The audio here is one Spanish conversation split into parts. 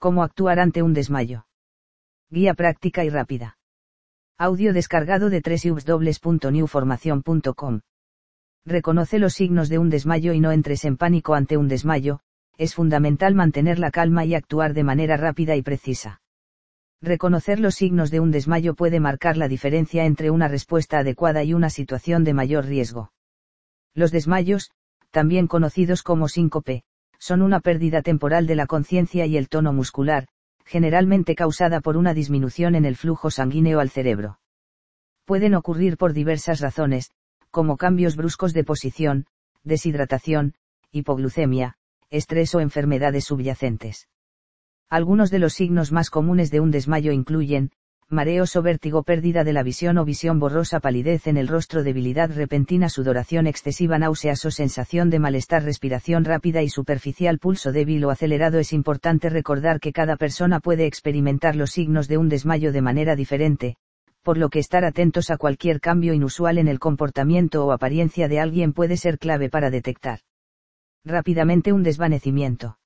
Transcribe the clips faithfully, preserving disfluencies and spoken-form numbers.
¿Cómo actuar ante un desmayo? Guía práctica y rápida. Audio descargado de doble u doble u doble u punto new formación punto com. Reconoce los signos de un desmayo y no entres en pánico ante un desmayo. Es fundamental mantener la calma y actuar de manera rápida y precisa. Reconocer los signos de un desmayo puede marcar la diferencia entre una respuesta adecuada y una situación de mayor riesgo. Los desmayos, también conocidos como síncope, son una pérdida temporal de la conciencia y el tono muscular, generalmente causada por una disminución en el flujo sanguíneo al cerebro. Pueden ocurrir por diversas razones, como cambios bruscos de posición, deshidratación, hipoglucemia, estrés o enfermedades subyacentes. Algunos de los signos más comunes de un desmayo incluyen, mareos o vértigo, pérdida de la visión o visión borrosa, palidez en el rostro, debilidad repentina, sudoración excesiva, náuseas o sensación de malestar, respiración rápida y superficial, pulso débil o acelerado. Es importante recordar que cada persona puede experimentar los signos de un desmayo de manera diferente, por lo que estar atentos a cualquier cambio inusual en el comportamiento o apariencia de alguien puede ser clave para detectar rápidamente un desvanecimiento.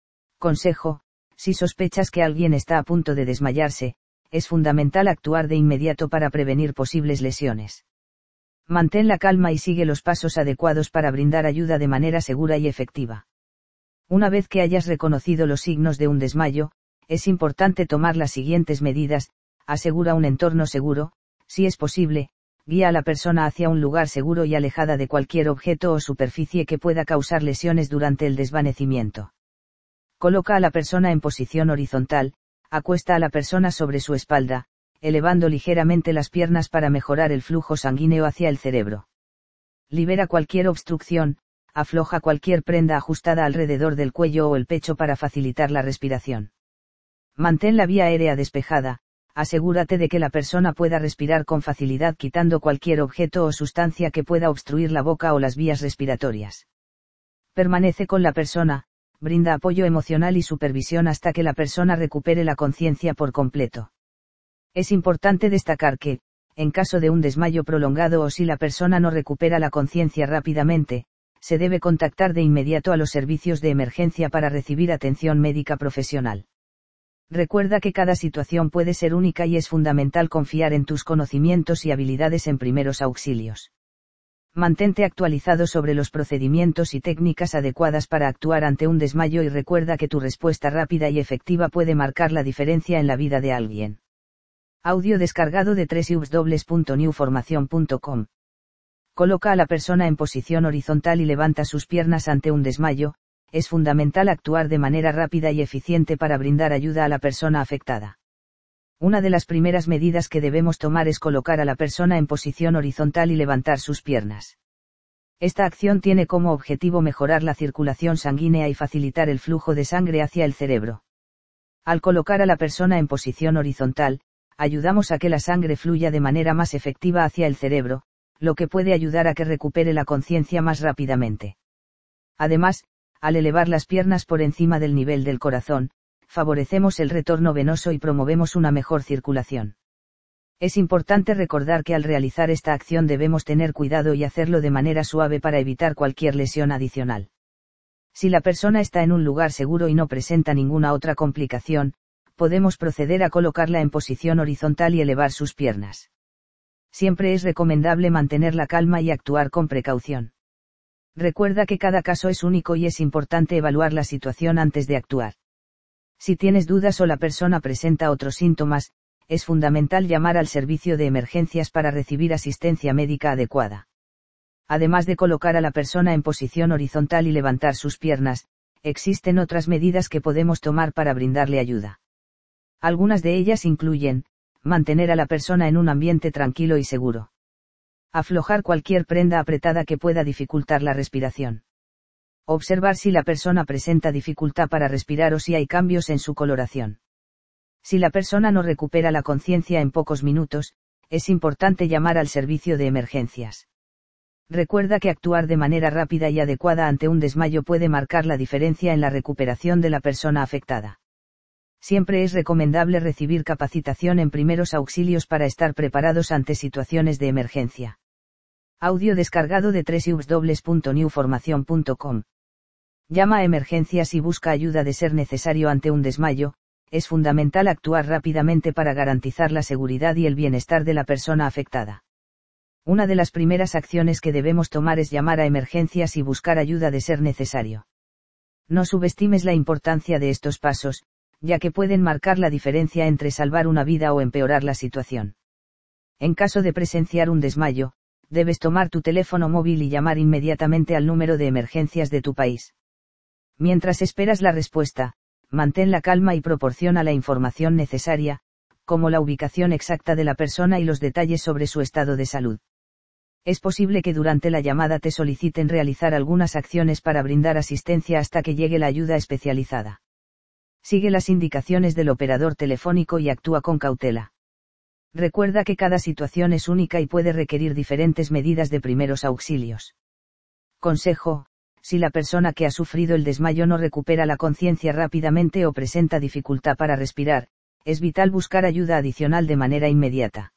Consejo: si sospechas que alguien está a punto de desmayarse, es fundamental actuar de inmediato para prevenir posibles lesiones. Mantén la calma y sigue los pasos adecuados para brindar ayuda de manera segura y efectiva. Una vez que hayas reconocido los signos de un desmayo, es importante tomar las siguientes medidas. Asegura un entorno seguro, si es posible, guía a la persona hacia un lugar seguro y alejada de cualquier objeto o superficie que pueda causar lesiones durante el desvanecimiento. Coloca a la persona en posición horizontal. Acuesta a la persona sobre su espalda, elevando ligeramente las piernas para mejorar el flujo sanguíneo hacia el cerebro. Libera cualquier obstrucción, afloja cualquier prenda ajustada alrededor del cuello o el pecho para facilitar la respiración. Mantén la vía aérea despejada, asegúrate de que la persona pueda respirar con facilidad quitando cualquier objeto o sustancia que pueda obstruir la boca o las vías respiratorias. Permanece con la persona. Brinda apoyo emocional y supervisión hasta que la persona recupere la conciencia por completo. Es importante destacar que, en caso de un desmayo prolongado o si la persona no recupera la conciencia rápidamente, se debe contactar de inmediato a los servicios de emergencia para recibir atención médica profesional. Recuerda que cada situación puede ser única y es fundamental confiar en tus conocimientos y habilidades en primeros auxilios. Mantente actualizado sobre los procedimientos y técnicas adecuadas para actuar ante un desmayo y recuerda que tu respuesta rápida y efectiva puede marcar la diferencia en la vida de alguien. Audio descargado de doble u doble u doble u punto new formación punto com. Coloca a la persona en posición horizontal y levanta sus piernas ante un desmayo. Es fundamental actuar de manera rápida y eficiente para brindar ayuda a la persona afectada. Una de las primeras medidas que debemos tomar es colocar a la persona en posición horizontal y levantar sus piernas. Esta acción tiene como objetivo mejorar la circulación sanguínea y facilitar el flujo de sangre hacia el cerebro. Al colocar a la persona en posición horizontal, ayudamos a que la sangre fluya de manera más efectiva hacia el cerebro, lo que puede ayudar a que recupere la conciencia más rápidamente. Además, al elevar las piernas por encima del nivel del corazón, favorecemos el retorno venoso y promovemos una mejor circulación. Es importante recordar que al realizar esta acción debemos tener cuidado y hacerlo de manera suave para evitar cualquier lesión adicional. Si la persona está en un lugar seguro y no presenta ninguna otra complicación, podemos proceder a colocarla en posición horizontal y elevar sus piernas. Siempre es recomendable mantener la calma y actuar con precaución. Recuerda que cada caso es único y es importante evaluar la situación antes de actuar. Si tienes dudas o la persona presenta otros síntomas, es fundamental llamar al servicio de emergencias para recibir asistencia médica adecuada. Además de colocar a la persona en posición horizontal y levantar sus piernas, existen otras medidas que podemos tomar para brindarle ayuda. Algunas de ellas incluyen, mantener a la persona en un ambiente tranquilo y seguro. Aflojar cualquier prenda apretada que pueda dificultar la respiración. Observar si la persona presenta dificultad para respirar o si hay cambios en su coloración. Si la persona no recupera la conciencia en pocos minutos, es importante llamar al servicio de emergencias. Recuerda que actuar de manera rápida y adecuada ante un desmayo puede marcar la diferencia en la recuperación de la persona afectada. Siempre es recomendable recibir capacitación en primeros auxilios para estar preparados ante situaciones de emergencia. Audio descargado de doble u doble u doble u punto new formación punto com. Llama a emergencias y busca ayuda de ser necesario ante un desmayo. es fundamental actuar rápidamente para garantizar la seguridad y el bienestar de la persona afectada. Una de las primeras acciones que debemos tomar es llamar a emergencias y buscar ayuda de ser necesario. No subestimes la importancia de estos pasos, ya que pueden marcar la diferencia entre salvar una vida o empeorar la situación. En caso de presenciar un desmayo, debes tomar tu teléfono móvil y llamar inmediatamente al número de emergencias de tu país. Mientras esperas la respuesta, mantén la calma y proporciona la información necesaria, como la ubicación exacta de la persona y los detalles sobre su estado de salud. Es posible que durante la llamada te soliciten realizar algunas acciones para brindar asistencia hasta que llegue la ayuda especializada. Sigue las indicaciones del operador telefónico y actúa con cautela. Recuerda que cada situación es única y puede requerir diferentes medidas de primeros auxilios. Consejo: si la persona que ha sufrido el desmayo no recupera la conciencia rápidamente o presenta dificultad para respirar, es vital buscar ayuda adicional de manera inmediata.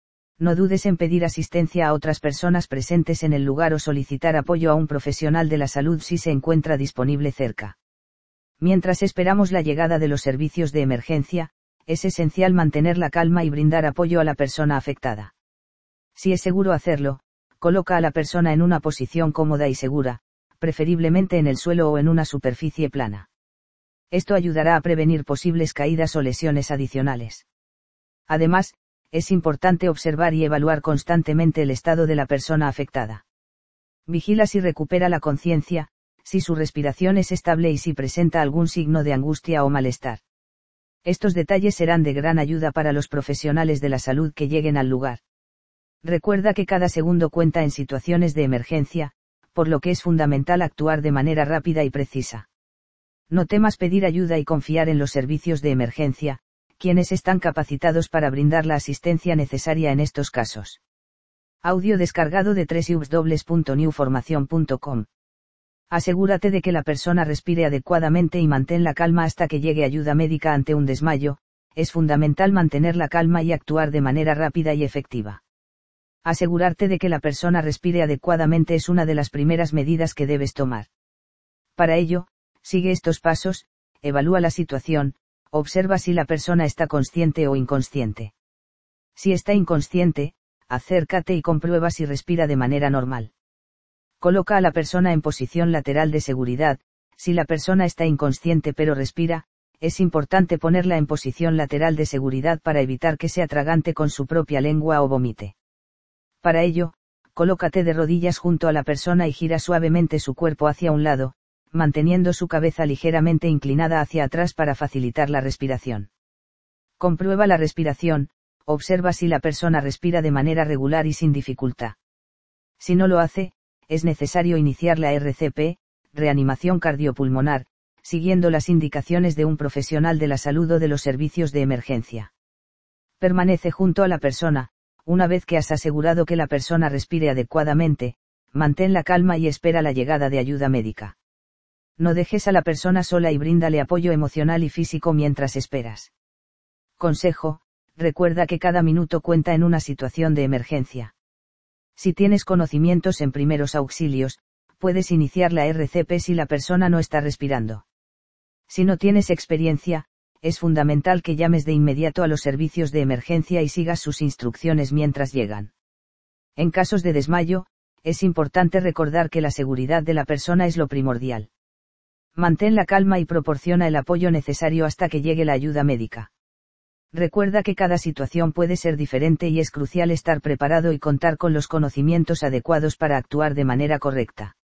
No dudes en pedir asistencia a otras personas presentes en el lugar o solicitar apoyo a un profesional de la salud si se encuentra disponible cerca. Mientras esperamos la llegada de los servicios de emergencia, es esencial mantener la calma y brindar apoyo a la persona afectada. Si es seguro hacerlo, coloca a la persona en una posición cómoda y segura, preferiblemente en el suelo o en una superficie plana. Esto ayudará a prevenir posibles caídas o lesiones adicionales. Además, es importante observar y evaluar constantemente el estado de la persona afectada. Vigila si recupera la conciencia, si su respiración es estable y si presenta algún signo de angustia o malestar. Estos detalles serán de gran ayuda para los profesionales de la salud que lleguen al lugar. Recuerda que cada segundo cuenta en situaciones de emergencia, por lo que es fundamental actuar de manera rápida y precisa. No temas pedir ayuda y confiar en los servicios de emergencia, quienes están capacitados para brindar la asistencia necesaria en estos casos. Audio descargado de doble u doble u doble u punto new formación punto com. Asegúrate de que la persona respire adecuadamente y mantén la calma hasta que llegue ayuda médica ante un desmayo. Es fundamental mantener la calma y actuar de manera rápida y efectiva. Asegurarte de que la persona respire adecuadamente es una de las primeras medidas que debes tomar. Para ello, sigue estos pasos: evalúa la situación, observa si la persona está consciente o inconsciente. Si está inconsciente, acércate y comprueba si respira de manera normal. Coloca a la persona en posición lateral de seguridad. Si la persona está inconsciente pero respira, es importante ponerla en posición lateral de seguridad para evitar que se atragante con su propia lengua o vomite. Para ello, colócate de rodillas junto a la persona y gira suavemente su cuerpo hacia un lado, manteniendo su cabeza ligeramente inclinada hacia atrás para facilitar la respiración. Comprueba la respiración, observa si la persona respira de manera regular y sin dificultad. Si no lo hace, es necesario iniciar la R C P, reanimación cardiopulmonar, siguiendo las indicaciones de un profesional de la salud o de los servicios de emergencia. Permanece junto a la persona. Una vez que has asegurado que la persona respire adecuadamente, mantén la calma y espera la llegada de ayuda médica. No dejes a la persona sola y bríndale apoyo emocional y físico mientras esperas. Consejo: recuerda que cada minuto cuenta en una situación de emergencia. Si tienes conocimientos en primeros auxilios, puedes iniciar la R C P si la persona no está respirando. Si no tienes experiencia, es fundamental que llames de inmediato a los servicios de emergencia y sigas sus instrucciones mientras llegan. En casos de desmayo, es importante recordar que la seguridad de la persona es lo primordial. Mantén la calma y proporciona el apoyo necesario hasta que llegue la ayuda médica. Recuerda que cada situación puede ser diferente y es crucial estar preparado y contar con los conocimientos adecuados para actuar de manera correcta.